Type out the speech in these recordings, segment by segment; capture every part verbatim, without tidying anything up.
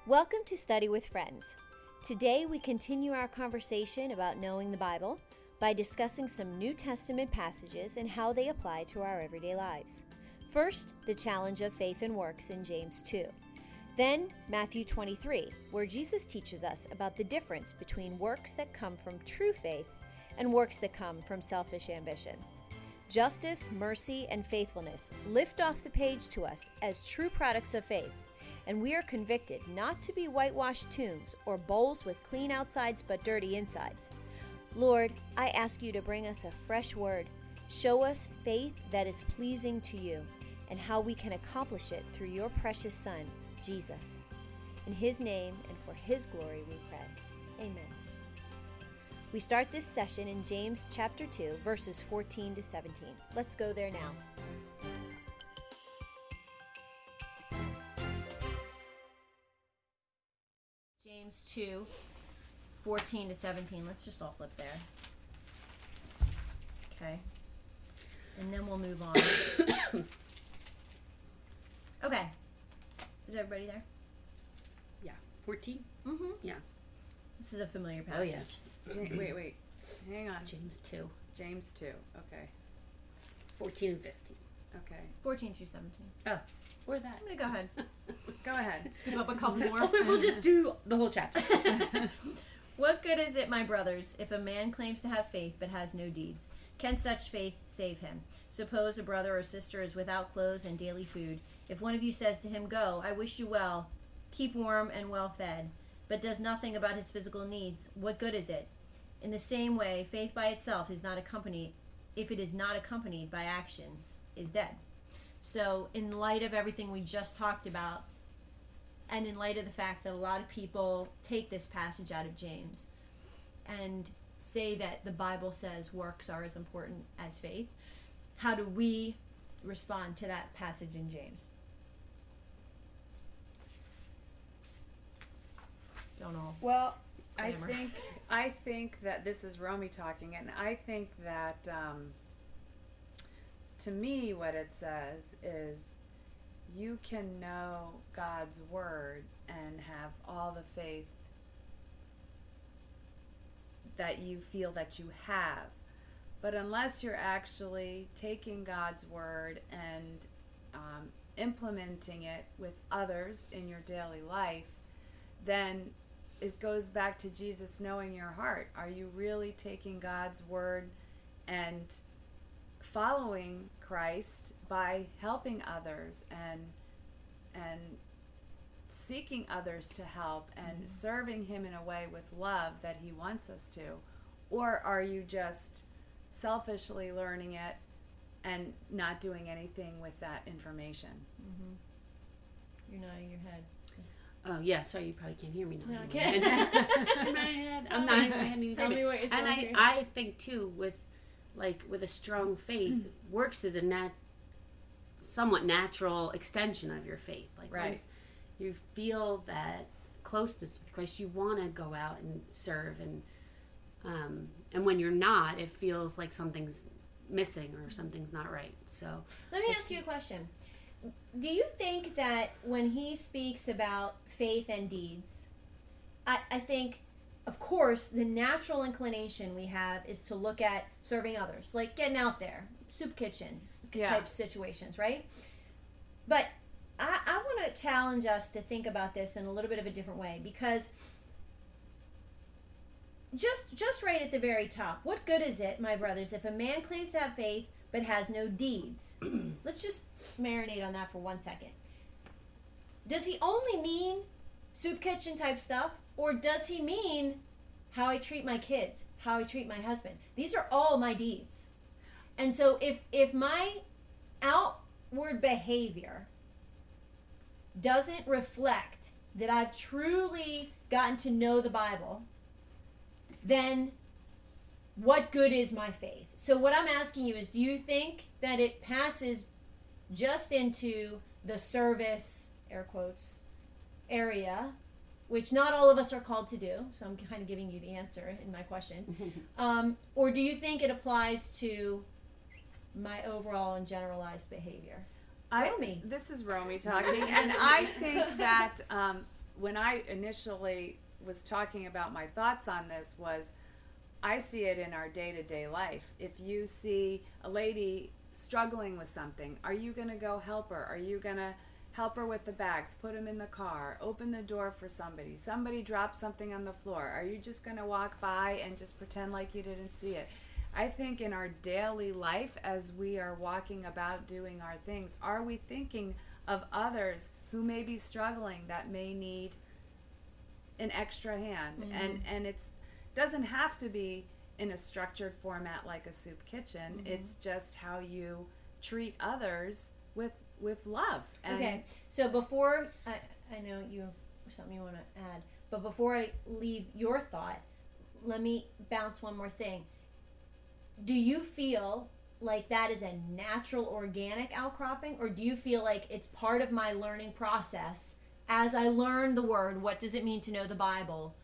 Welcome to Study with Friends. Today we continue our conversation about knowing the Bible by discussing some New Testament passages and how they apply to our everyday lives. First, the challenge of faith and works in James two. Then, Matthew twenty-three, where Jesus teaches us about the difference between works that come from true faith and works that come from selfish ambition. Justice, mercy, and faithfulness lift off the page to us as true products of faith, and we are convicted not to be whitewashed tombs or bowls with clean outsides but dirty insides. Lord, I ask you to bring us a fresh word. Show us faith that is pleasing to you and how we can accomplish it through your precious Son, Jesus. In his name and for his glory we pray. Amen. We start this session in James chapter two, verses fourteen to seventeen. Let's go there now. James two, fourteen to seventeen. Let's just all flip there. Okay. And then we'll move on. Okay. Is everybody there? Yeah. fourteen? Mm-hmm. Yeah. This is a familiar passage. Oh, yeah. Ja- wait, wait. Hang on. James two. James two. Okay. fourteen and fifteen. Okay. fourteen through seventeen. Oh, or that. I'm going to go ahead. Go ahead. Skip up a couple more. Or we'll just do the whole chapter. What good is it, my brothers, if a man claims to have faith but has no deeds? Can such faith save him? Suppose a brother or sister is without clothes and daily food. If one of you says to him, "Go, I wish you well, keep warm and well fed," but does nothing about his physical needs, what good is it? In the same way, faith by itself is not accompanied, if it is not accompanied by actions, is dead. So in light of everything we just talked about, and in light of the fact that a lot of people take this passage out of James and say that the Bible says works are as important as faith, how do we respond to that passage in James? Don't know. Well, I Grammar. think I think that this is Romy talking, and I think that um, to me, what it says is you can know God's word and have all the faith that you feel that you have, but unless you're actually taking God's word and um, implementing it with others in your daily life, then it goes back to Jesus knowing your heart. Are you really taking God's word and following Christ by helping others and and seeking others to help and mm-hmm. serving him in a way with love that he wants us to? Or are you just selfishly learning it and not doing anything with that information? Mm-hmm. You're nodding your head. Oh, yeah. Sorry, you probably can't hear me now. No, I can't. In my head. I'm not in my head. Tell me what you're saying. And I, here. I think, too, with like with a strong faith, works is a nat- somewhat natural extension of your faith. Like right. once you feel that closeness with Christ, you want to go out and serve, and um, and when you're not, it feels like something's missing or something's not right. So let me ask you a question. Do you think that when he speaks about faith and deeds, I, I think, of course, the natural inclination we have is to look at serving others, like getting out there, soup kitchen yeah. type situations, right? But I, I want to challenge us to think about this in a little bit of a different way, because just just right at the very top, what good is it, my brothers, if a man claims to have faith but has no deeds? Let's just marinate on that for one second. Does he only mean soup kitchen type stuff, or does he mean how I treat my kids, how I treat my husband? These are all my deeds. And so if if my outward behavior doesn't reflect that I've truly gotten to know the Bible, then what good is my faith? So what I'm asking you is, do you think that it passes just into the service, air quotes, area, which not all of us are called to do, so I'm kind of giving you the answer in my question, um, or do you think it applies to my overall and generalized behavior? I, Romy. This is Romy talking, and I think that um, when I initially was talking about my thoughts on this was, I see it in our day-to-day life. If you see a lady struggling with something, are you going to go help her? Are you going to help her with the bags, put them in the car, open the door for somebody? Somebody drops something on the floor. Are you just going to walk by and just pretend like you didn't see it? I think in our daily life, as we are walking about doing our things, are we thinking of others who may be struggling, that may need an extra hand? Mm-hmm. And and it's doesn't have to be in a structured format like a soup kitchen. Mm-hmm. It's just how you treat others with with love. And okay, so before I, I know you have something you want to add, but before I leave your thought, let me bounce one more thing. Do you feel like that is a natural, organic outcropping, or do you feel like it's part of my learning process as I learn the word? What does it mean to know the Bible?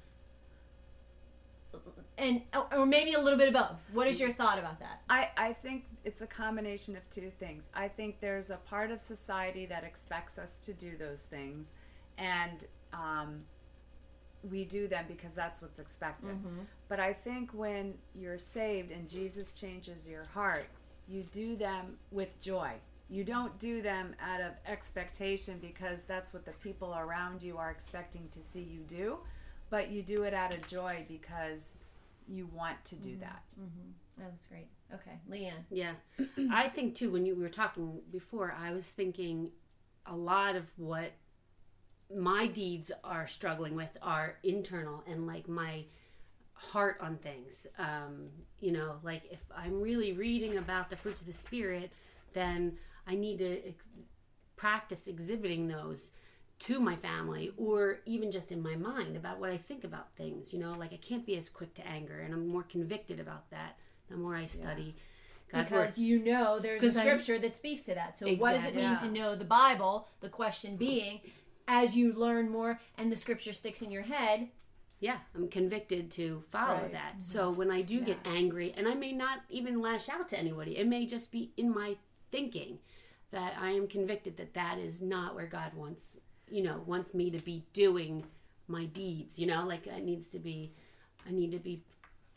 And or maybe a little bit of both. What is your thought about that? I, I think it's a combination of two things. I think there's a part of society that expects us to do those things, and um, we do them because that's what's expected. Mm-hmm. But I think when you're saved and Jesus changes your heart, you do them with joy. You don't do them out of expectation because that's what the people around you are expecting to see you do, but you do it out of joy because you want to do mm-hmm. that. Mm-hmm. Oh, that's great. Okay, Leanne. Yeah. I think, too, when you were talking before, I was thinking a lot of what my deeds are struggling with are internal and, like, my heart on things. Um, you know, like, if I'm really reading about the fruits of the Spirit, then I need to ex- practice exhibiting those to my family, or even just in my mind about what I think about things. You know, like, I can't be as quick to anger, and I'm more convicted about that the more I study yeah. God's because word. You know there's a scripture I'm, that speaks to that. So exactly. What does it mean yeah. to know the Bible? The question being, as you learn more and the scripture sticks in your head, yeah, I'm convicted to follow right. that. Mm-hmm. So when I do yeah. get angry, and I may not even lash out to anybody, it may just be in my thinking that I am convicted that that is not where God wants you know, wants me to be doing my deeds, you know, like it needs to be, I need to be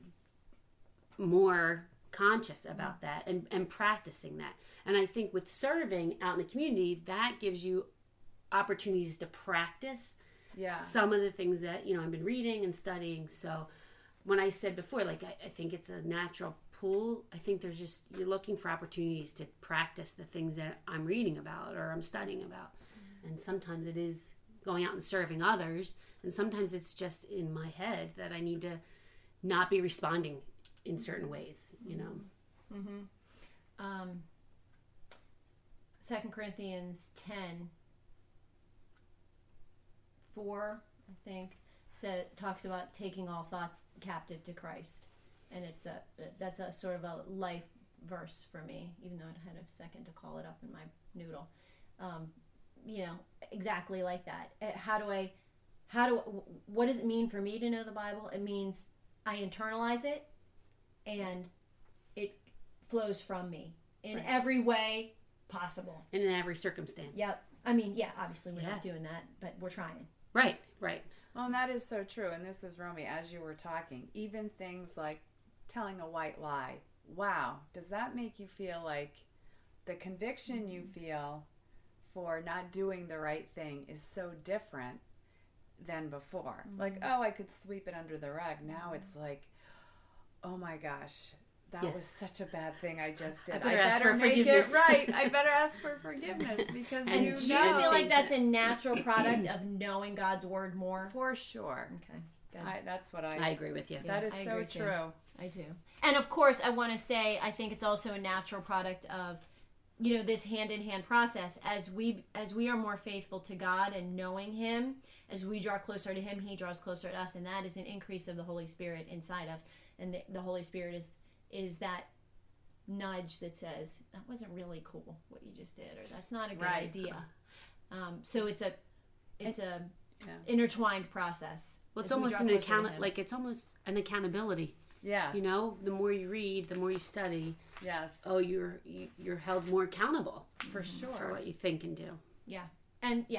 more conscious about that and, and practicing that. And I think with serving out in the community, that gives you opportunities to practice yeah. some of the things that, you know, I've been reading and studying. So when I said before, like, I, I think it's a natural pull. I think there's just, you're looking for opportunities to practice the things that I'm reading about or I'm studying about. And sometimes it is going out and serving others. And sometimes it's just in my head that I need to not be responding in certain ways, you know. Mm-hmm. Um, Second Corinthians ten, four, I think, said, talks about taking all thoughts captive to Christ. And it's a that's a sort of a life verse for me, even though I had a second to call it up in my noodle. Um, you know, exactly like that. How do I, how do, what does it mean for me to know the Bible? It means I internalize it and it flows from me in right. every way possible. And in every circumstance. Yep. I mean, yeah, obviously we're yeah. not doing that, but we're trying. Right, right. Well, and that is so true. And this is, Romy, as you were talking, even things like telling a white lie. Wow. Does that make you feel like the conviction you feel for not doing the right thing is so different than before? Mm-hmm. Like, oh, I could sweep it under the rug. Now mm-hmm. it's like, oh my gosh, that yeah. was such a bad thing I just did. I better, I ask better for make forgiveness. it right. I better ask for forgiveness because and you do know. you feel like that's a natural product of knowing God's word more? For sure. Okay. Good. I, that's what I. I agree with you. Yeah, that is I so true. Too. I do. And of course, I want to say I think it's also a natural product of, you know, this hand-in-hand process. As we as we are more faithful to God and knowing Him, as we draw closer to Him, He draws closer to us, and that is an increase of the Holy Spirit inside us. And the, the Holy Spirit is is that nudge that says, that wasn't really cool what you just did, or that's not a good right. idea. Um, so it's a it's a yeah. intertwined process. Well, it's almost an account like it's almost an accountability. Yeah. You know, the more you read, the more you study. Yes. Oh, you're you, you're held more accountable for sure for what you think and do. Yeah, and yeah,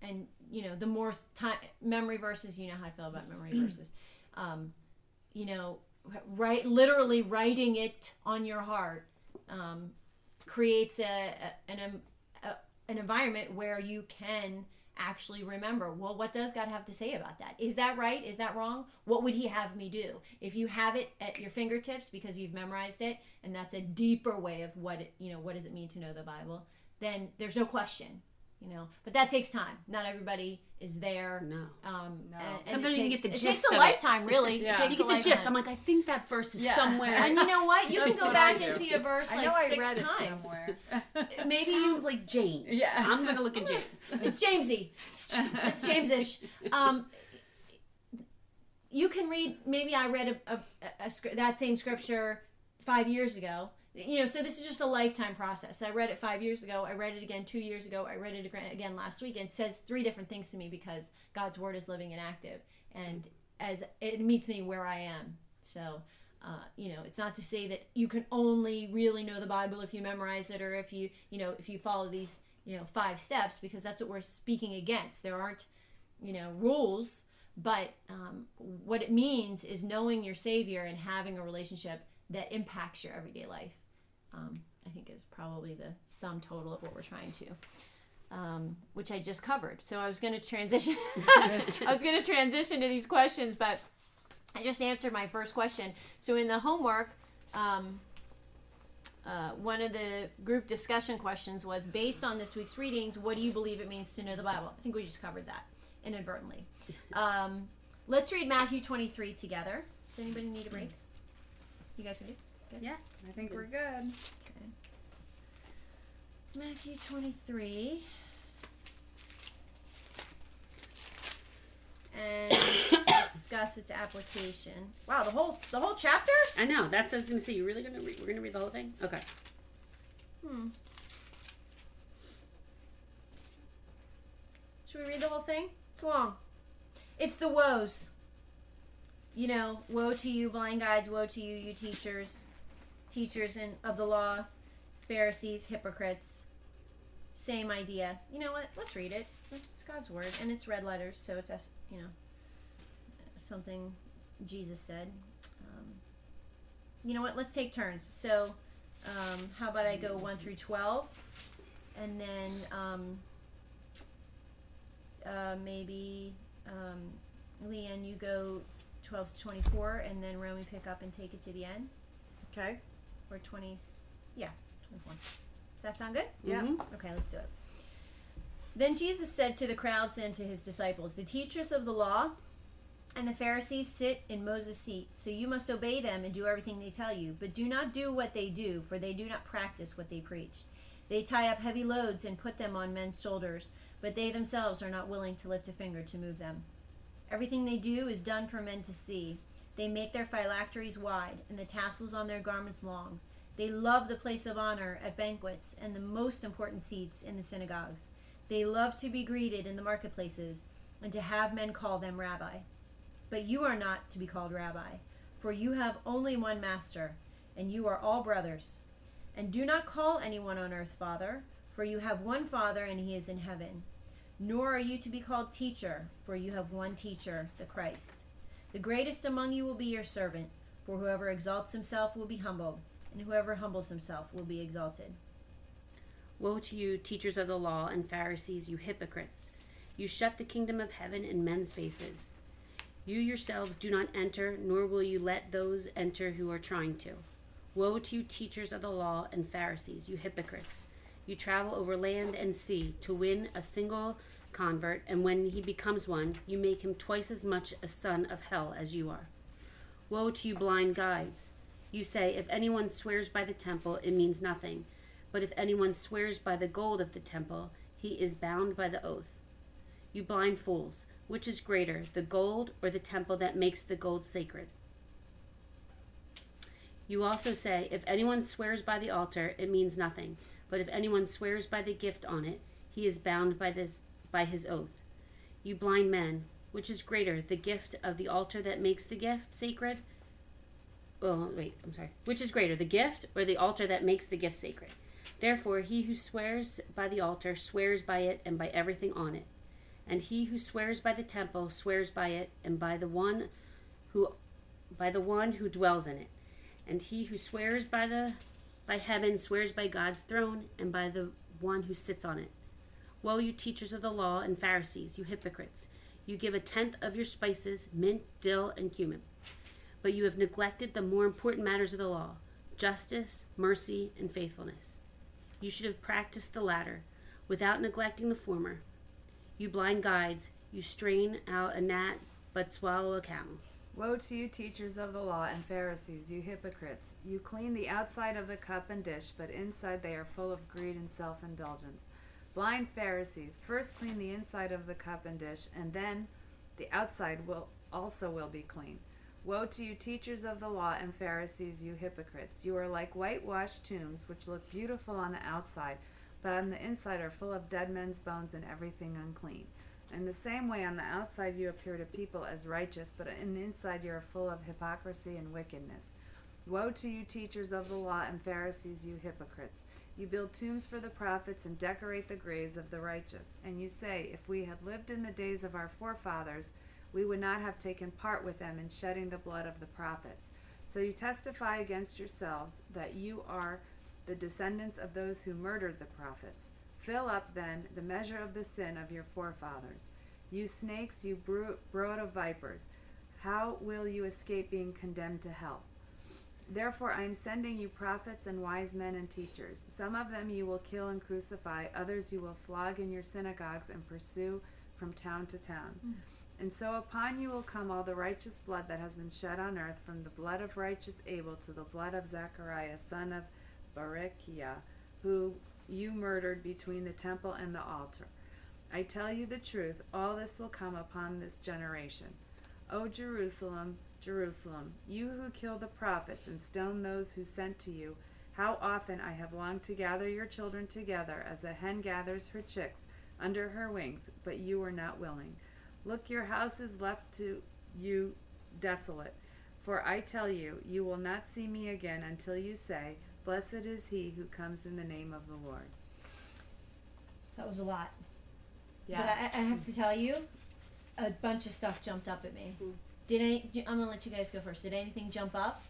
and you know, the more time memory verses, you know how I feel about memory verses. Um, you know, right, literally writing it on your heart um, creates a, a an a, an environment where you can actually remember, well, what does God have to say about that? Is that right? Is that wrong? What would he have me do? If you have it at your fingertips because you've memorized it, and that's a deeper way of what it, you know, what does it mean to know the Bible, then there's no question, you know. But that takes time. Not everybody is there. No. Um, No. and- and Sometimes it you can takes- get the it gist takes a of it. lifetime, really. Yeah. It takes You a get the gist. lifetime. I'm like, I think that verse is Yeah. somewhere. And you know what? You can That's go what back I and do. see a verse I like know I six read times. it somewhere. Maybe Sounds you like James. Yeah. I'm gonna look at James. It's Jamesy. It's, it's James-ish. Um, you can read. Maybe I read a, a, a, a scr- that same scripture five years ago. You know, so this is just a lifetime process. I read it five years ago. I read it again two years ago. I read it ag- again last week. And it says three different things to me because God's word is living and active, and as it meets me where I am. So, uh, you know, it's not to say that you can only really know the Bible if you memorize it, or if you, you know, if you follow these, you know, five steps, because that's what we're speaking against. There aren't, you know, rules, but um, what it means is knowing your Savior and having a relationship that impacts your everyday life. Um, I think is probably the sum total of what we're trying to, um, which I just covered. So I was going to transition. I was going to transition to these questions, but I just answered my first question. So in the homework, um, uh, one of the group discussion questions was, based on this week's readings, what do you believe it means to know the Bible? I think we just covered that inadvertently. Um, let's read Matthew twenty-three together. Does anybody need a break? You guys good? Good? Yeah. I think we're good. Okay. Matthew twenty-three. And discuss its application. Wow, the whole the whole chapter? I know. That's what I was gonna say. You really gonna read? We're gonna read the whole thing? Okay. Hmm. Should we read the whole thing? It's long. It's the woes. You know, woe to you, blind guides, woe to you, you teachers, teachers in, of the law, Pharisees, hypocrites. Same idea. You know what? Let's read it. It's God's word, and it's red letters, so it's, you know, something Jesus said. Um, you know what? Let's take turns. So, um, how about I go one through twelve, and then um, uh, maybe um, Leanne, you go twelve to twenty-four, and then Romy pick up and take it to the end, Okay. or twenty. Yeah, twenty-four. Does that sound good? Yeah. Mhm. Okay, let's do it. Then Jesus said to the crowds and to his disciples, "The teachers of the law and the Pharisees sit in Moses' seat, so you must obey them and do everything they tell you. But do not do what they do, for they do not practice what they preach. They tie up heavy loads and put them on men's shoulders, but they themselves are not willing to lift a finger to move them. Everything they do is done for men to see. They make their phylacteries wide and the tassels on their garments long. They love the place of honor at banquets and the most important seats in the synagogues. They love to be greeted in the marketplaces and to have men call them rabbi. But you are not to be called rabbi, for you have only one master, and you are all brothers. And do not call anyone on earth Father, for you have one Father, and he is in heaven. Nor are you to be called teacher, for you have one teacher, the Christ. The greatest among you will be your servant, for whoever exalts himself will be humbled, and whoever humbles himself will be exalted." Woe to you, teachers of the law and Pharisees, you hypocrites! You shut the kingdom of heaven in men's faces. You yourselves do not enter, nor will you let those enter who are trying to. Woe to you, teachers of the law and Pharisees, you hypocrites! You travel over land and sea to win a single convert, and when he becomes one, you make him twice as much a son of hell as you are. Woe to you, blind guides! You say, if anyone swears by the temple, it means nothing. But if anyone swears by the gold of the temple, he is bound by the oath. You blind fools, which is greater, the gold or the temple that makes the gold sacred? You also say, if anyone swears by the altar, it means nothing. But if anyone swears by the gift on it, he is bound by this by his oath. You blind men, which is greater, the gift of the altar that makes the gift sacred? Oh, wait, I'm sorry. Which is greater, the gift or the altar that makes the gift sacred? Therefore, he who swears by the altar swears by it and by everything on it. And he who swears by the temple swears by it, and by the one who by the one who dwells in it. And he who swears by the by heaven swears by God's throne, and by the one who sits on it. Woe, you teachers of the law and Pharisees, you hypocrites! You give a tenth of your spices, mint, dill, and cumin. But you have neglected the more important matters of the law, justice, mercy, and faithfulness. You should have practiced the latter, without neglecting the former. You blind guides, you strain out a gnat, but swallow a camel. Woe to you, teachers of the law and Pharisees, you hypocrites! You clean the outside of the cup and dish, but inside they are full of greed and self-indulgence. Blind Pharisees, first clean the inside of the cup and dish, and then the outside will also will be clean. Woe to you, teachers of the law and Pharisees, you hypocrites! You are like whitewashed tombs, which look beautiful on the outside, but on the inside are full of dead men's bones and everything unclean. In the same way, on the outside you appear to people as righteous, but in the inside you are full of hypocrisy and wickedness. Woe to you, teachers of the law and Pharisees, you hypocrites! You build tombs for the prophets and decorate the graves of the righteous. And you say, if we had lived in the days of our forefathers, we would not have taken part with them in shedding the blood of the prophets. So you testify against yourselves that you are the descendants of those who murdered the prophets. Fill up, then, the measure of the sin of your forefathers. You snakes, you brood of vipers, how will you escape being condemned to hell? Therefore I am sending you prophets and wise men and teachers. Some of them you will kill and crucify, others you will flog in your synagogues and pursue from town to town. Mm. And so upon you will come all the righteous blood that has been shed on earth, from the blood of righteous Abel to the blood of Zechariah, son of Berechiah, who you murdered between the temple and the altar. I tell you the truth, all this will come upon this generation. O Jerusalem, Jerusalem, you who kill the prophets and stone those who sent to you, how often I have longed to gather your children together as a hen gathers her chicks under her wings, but you were not willing. Look, your house is left to you desolate. For I tell you, you will not see me again until you say, blessed is he who comes in the name of the Lord. That was a lot. Yeah. But I, I have to tell you, a bunch of stuff jumped up at me. Mm-hmm. Did any? I'm gonna let you guys go first. Did anything jump up?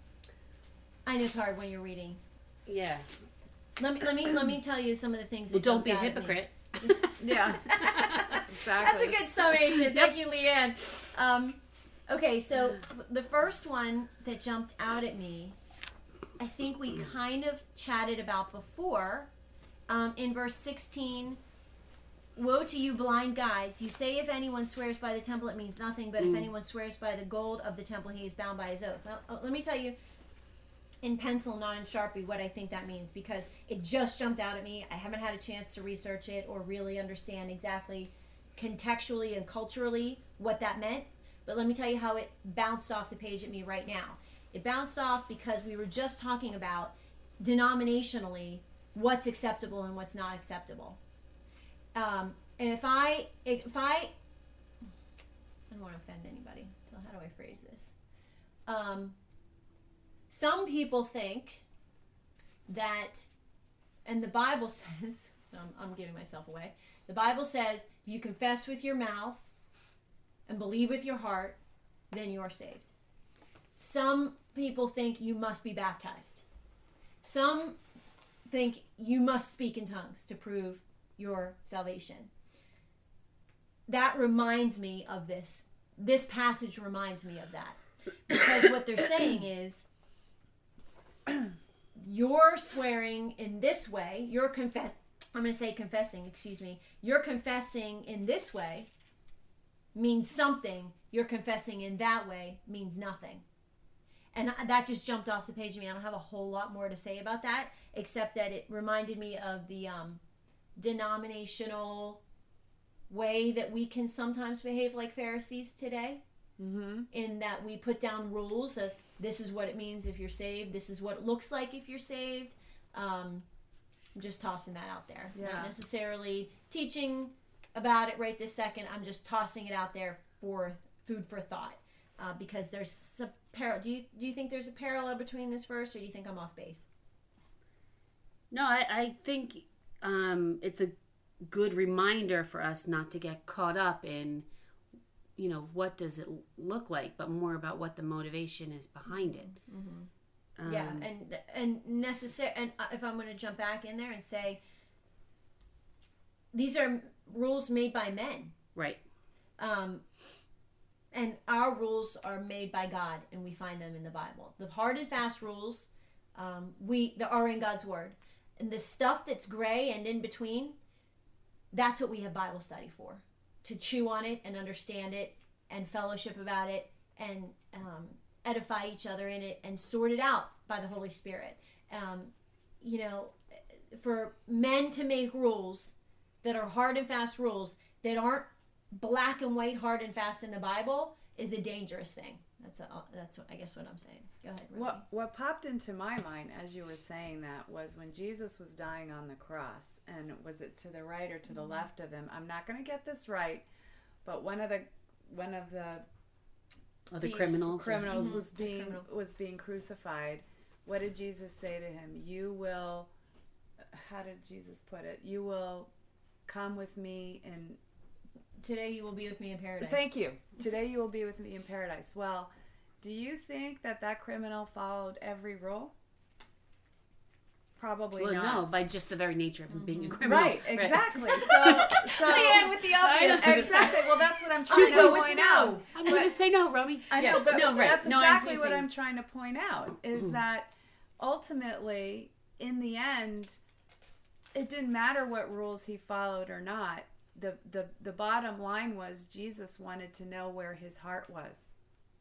I know it's hard when you're reading. Yeah. Let me let me let me tell you some of the things. That well, don't be a hypocrite. Yeah. Exactly. That's a good summation. Thank you, Leanne. Um, okay, so the first one that jumped out at me, I think we kind of chatted about before. Um, in verse sixteen. Woe to you, blind guides! You say if anyone swears by the temple, it means nothing, but mm. if anyone swears by the gold of the temple, he is bound by his oath. Now, uh, let me tell you, in pencil, not in Sharpie, what I think that means, because it just jumped out at me. I haven't had a chance to research it or really understand exactly contextually and culturally what that meant, but let me tell you how it bounced off the page at me right now. It bounced off because we were just talking about denominationally what's acceptable and what's not acceptable. Um, and if I, if I, I don't want to offend anybody, so how do I phrase this? Um, some people think that, and the Bible says, I'm, I'm giving myself away, the Bible says, if you confess with your mouth and believe with your heart, then you are saved. Some people think you must be baptized. Some think you must speak in tongues to prove your salvation. That reminds me of this. This passage reminds me of that. Because what they're saying is, you're swearing in this way, you're confess I'm going to say confessing, excuse me. You're confessing in this way means something. You're confessing in that way means nothing. And that just jumped off the page of me. I don't have a whole lot more to say about that, except that it reminded me of the um denominational way that we can sometimes behave like Pharisees today, mm-hmm. in that we put down rules of this is what it means if you're saved, this is what it looks like if you're saved. um, I'm just tossing that out there. Yeah. Not necessarily teaching about it right this second. I'm just tossing it out there for food for thought, uh, because there's a par- do you do you think there's a parallel between this verse, or do you think I'm off base? No, I, I think Um, it's a good reminder for us not to get caught up in, you know, what does it look like, but more about what the motivation is behind it. Mm-hmm. Um, yeah, and and necessary. And if I'm going to jump back in there and say, these are rules made by men, right? Um, and our rules are made by God, and we find them in the Bible. The hard and fast rules, um, we that are in God's Word, and the stuff that's gray and in between, that's what we have Bible study for, to chew on it and understand it and fellowship about it and um, edify each other in it and sort it out by the Holy Spirit. Um, you know, for men to make rules that are hard and fast rules that aren't black and white, hard and fast in the Bible is a dangerous thing. That's a, that's what, I guess what I'm saying. Go ahead, Robbie. What what popped into my mind as you were saying that was when Jesus was dying on the cross, and was it to the right or to the mm-hmm. left of him? I'm not going to get this right, but one of the one of the oh, the criminals criminals mm-hmm. was being was being crucified. What did Jesus say to him? You will. How did Jesus put it? You will come with me and. Today you will be with me in paradise. Thank you. Today you will be with me in paradise. Well, do you think that that criminal followed every rule? Probably well, not. no, by just the very nature of him mm-hmm. being a criminal. Right, exactly. So, so I am with the obvious. Exactly. Well, that's what I'm trying to point out. I'm going to say no, Romy. I know, yeah. but no, right. that's no, exactly what I'm trying to point out, is mm-hmm. that ultimately, in the end, it didn't matter what rules he followed or not. The, the the bottom line was Jesus wanted to know where his heart was,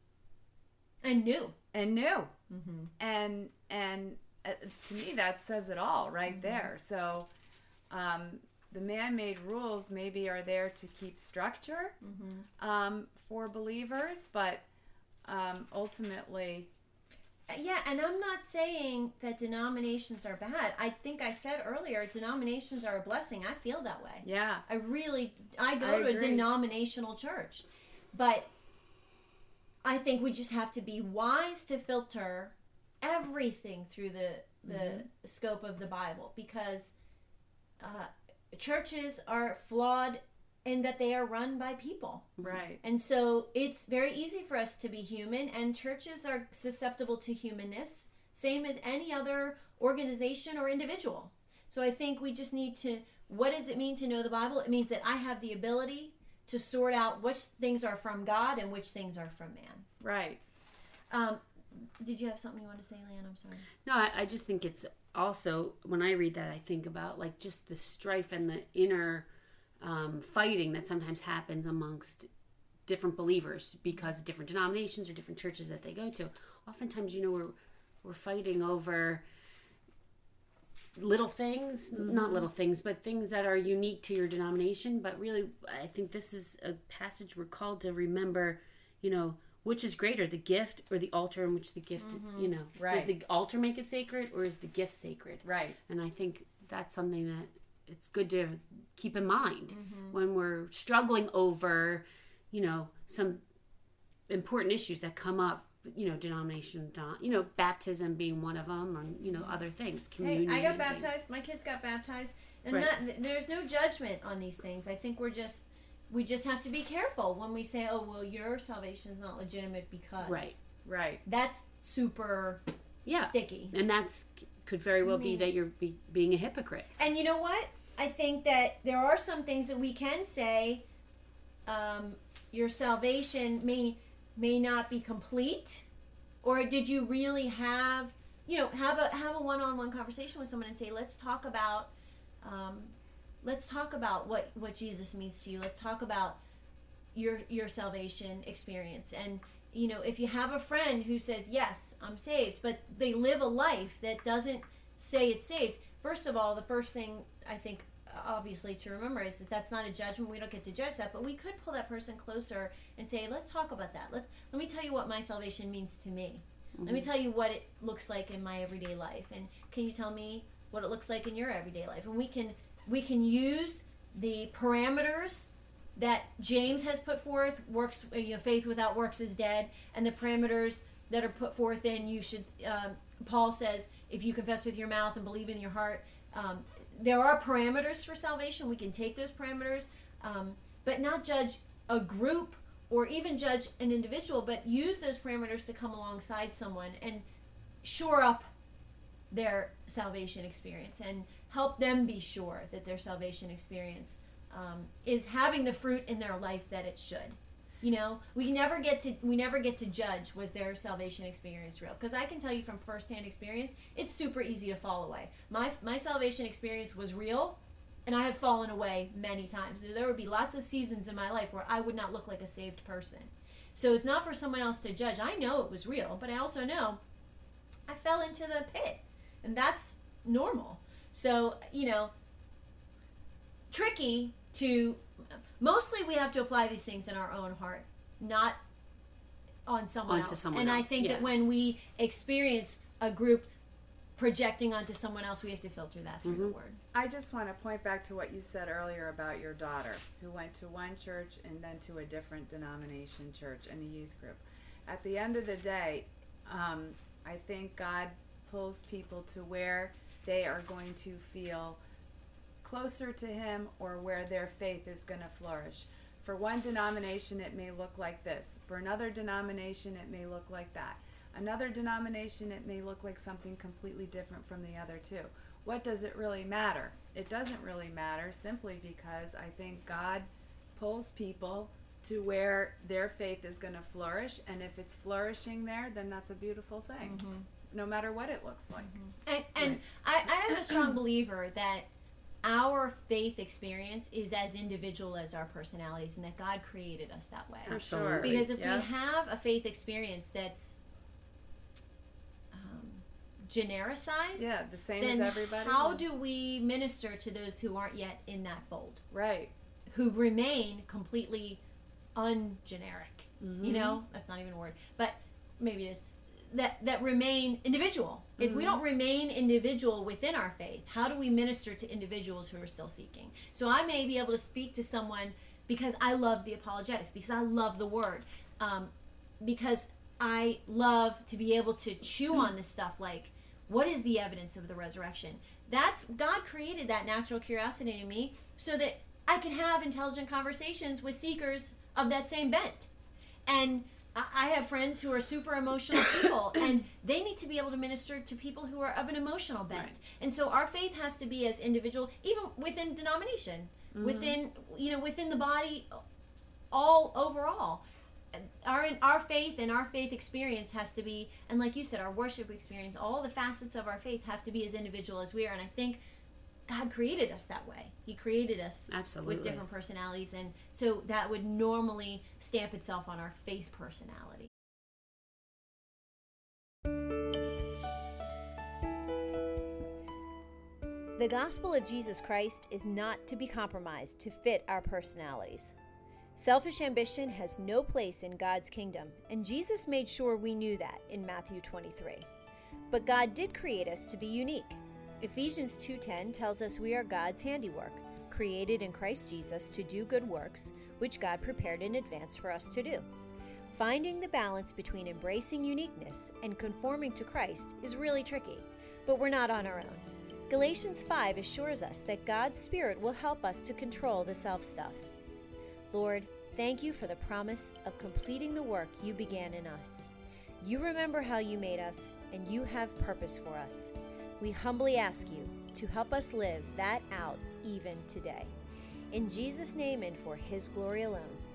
and knew and knew, mm-hmm. and and uh, to me that says it all right mm-hmm. there. So um, the man-made rules maybe are there to keep structure mm-hmm. um, for believers, but um, ultimately. Yeah, and I'm not saying that denominations are bad. I think I said earlier, denominations are a blessing. I feel that way. Yeah. I really, I go I to agree. a denominational church. But I think we just have to be wise to filter everything through the, the mm-hmm. scope of the Bible. Because uh, churches are flawed in that they are run by people. Right. And so it's very easy for us to be human, and churches are susceptible to humanness, same as any other organization or individual. So I think we just need to, what does it mean to know the Bible? It means that I have the ability to sort out which things are from God and which things are from man. Right. Um, did you have something you wanted to say, Leanne? I'm sorry. No, I, I just think it's also, when I read that, I think about like just the strife and the inner Um, fighting that sometimes happens amongst different believers because of different denominations or different churches that they go to. Oftentimes, you know, we're we're fighting over little things, mm-hmm. not little things, but things that are unique to your denomination. But really, I think this is a passage we're called to remember, you know, which is greater, the gift or the altar in which the gift, mm-hmm. you know, right. Does the altar make it sacred or is the gift sacred? Right. And I think that's something that it's good to keep in mind mm-hmm. when we're struggling over, you know, some important issues that come up, you know, denomination, you know, baptism being one of them, or, you know, other things, communion. Hey, I got and baptized. things. My kids got baptized. And right. not, there's no judgment on these things. I think we're just, we just have to be careful when we say, oh, well, your salvation is not legitimate because. Right. Right. That's super yeah. sticky. And that's, could very well I mean, be that you're be, being a hypocrite. And you know what? I think that there are some things that we can say, um, your salvation may may not be complete, or did you really have, you know, have a have a one-on-one conversation with someone and say, let's talk about, um, let's talk about what, what Jesus means to you. Let's talk about your your salvation experience. And you know, if you have a friend who says, yes, I'm saved, but they live a life that doesn't say it's saved. First of all, the first thing I think obviously to remember is that that's not a judgment. We don't get to judge that, but we could pull that person closer and say, let's talk about that. Let let me tell you what my salvation means to me. Mm-hmm. Let me tell you what it looks like in my everyday life, and can you tell me what it looks like in your everyday life? And we can we can use the parameters that James has put forth. Works, you know, faith without works is dead, and the parameters that are put forth in you should. Um, Paul says, if you confess with your mouth and believe in your heart. Um, there are parameters for salvation. We can take those parameters, um, but not judge a group or even judge an individual, but use those parameters to come alongside someone and shore up their salvation experience and help them be sure that their salvation experience um, is having the fruit in their life that it should. You know, we never get to we never get to judge, was their salvation experience real? Because I can tell you from firsthand experience, it's super easy to fall away. My my salvation experience was real, and I have fallen away many times. There would be lots of seasons in my life where I would not look like a saved person. So it's not for someone else to judge. I know it was real, but I also know I fell into the pit, and that's normal. So, you know, tricky to... Mostly we have to apply these things in our own heart, not on someone onto else. Someone and else. I think yeah. that when we experience a group projecting onto someone else, we have to filter that through mm-hmm. the Word. I just want to point back to what you said earlier about your daughter who went to one church and then to a different denomination church and a youth group. At the end of the day, um, I think God pulls people to where they are going to feel closer to Him or where their faith is going to flourish. For one denomination, it may look like this. For another denomination, it may look like that. Another denomination, it may look like something completely different from the other two. What does it really matter? It doesn't really matter, simply because I think God pulls people to where their faith is going to flourish, and if it's flourishing there, then that's a beautiful thing, mm-hmm. no matter what it looks like. Mm-hmm. And, and right. I, I am a strong believer that our faith experience is as individual as our personalities, and that God created us that way. For sure. Because if yeah. we have a faith experience that's um, genericized, yeah, the same then as everybody, how do we minister to those who aren't yet in that fold? Right. Who remain completely ungeneric. Mm-hmm. You know? That's not even a word. But maybe it is. That, that remain individual. If mm-hmm. we don't remain individual within our faith, how do we minister to individuals who are still seeking? So I may be able to speak to someone because I love the apologetics, because I love the Word, um, because I love to be able to chew on this stuff like, what is the evidence of the resurrection? That's, God created that natural curiosity in me so that I can have intelligent conversations with seekers of that same bent. And I have friends who are super emotional people, and they need to be able to minister to people who are of an emotional bent. Right. And so our faith has to be as individual, even within denomination, mm-hmm. within, you know, within the body, all overall. Our our faith and our faith experience has to be, and like you said, our worship experience, all the facets of our faith have to be as individual as we are. And I think God created us that way. He created us Absolutely. with different personalities, and so that would normally stamp itself on our faith personality. The gospel of Jesus Christ is not to be compromised to fit our personalities. Selfish ambition has no place in God's kingdom, and Jesus made sure we knew that in Matthew twenty-three. But God did create us to be unique. Ephesians two ten tells us we are God's handiwork, created in Christ Jesus to do good works, which God prepared in advance for us to do. Finding the balance between embracing uniqueness and conforming to Christ is really tricky, but we're not on our own. Galatians five assures us that God's Spirit will help us to control the self-stuff. Lord, thank you for the promise of completing the work you began in us. You remember how you made us, and you have purpose for us. We humbly ask you to help us live that out even today. In Jesus' name and for His glory alone.